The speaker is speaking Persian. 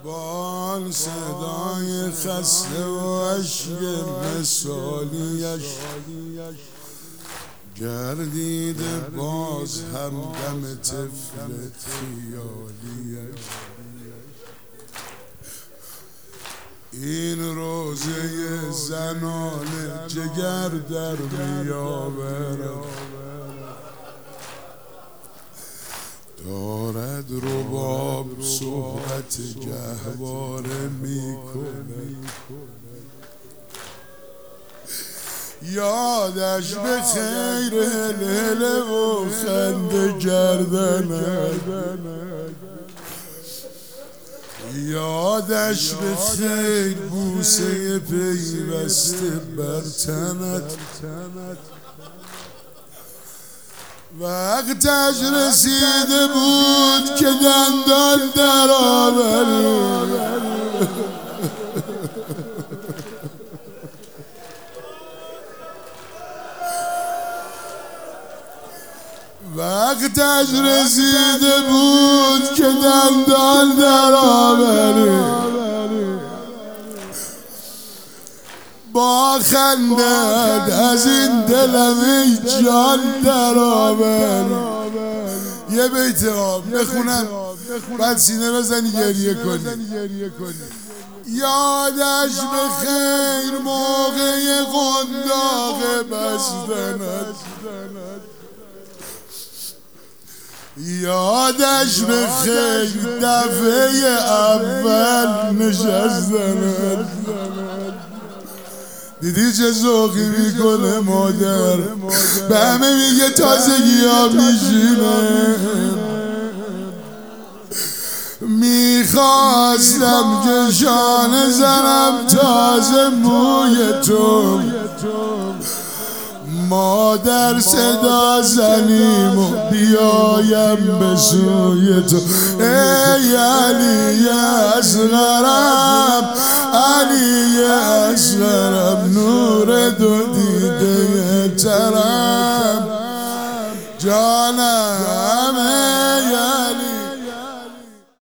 با آن صدای خسته و عشق مثالیش گردیده باز هم دم طفل خیالیش. این روزه زنانه جگر در میآورد، دارد رباب صحبت گهواره میکنه. یادش به خیر هلهله و خنده کردنت، یادش به خیر بوسه پیوسته بر تنت. وقتش رسیده بود که دندان در آوری، وقتش رسیده بود که دندان در آوری. با خندت از این دلم ای جان در آوری. یه بیت آب بخونم بعد سینه بزنی گریه کنی. یادش به خیر موقع قنداق بستنت، یادش به خیر دفعه اول نشستنت. دیدی چه ذوقی میکنه مادر، به همه میگه تازگی ها میشینه. میخواستم که شانه زنم تازه موی تو، مادر صدا زنیم و بیایم به سوی تو. ای علی اصغرم، علی اصغرم، نور دو دیده ترم، جانم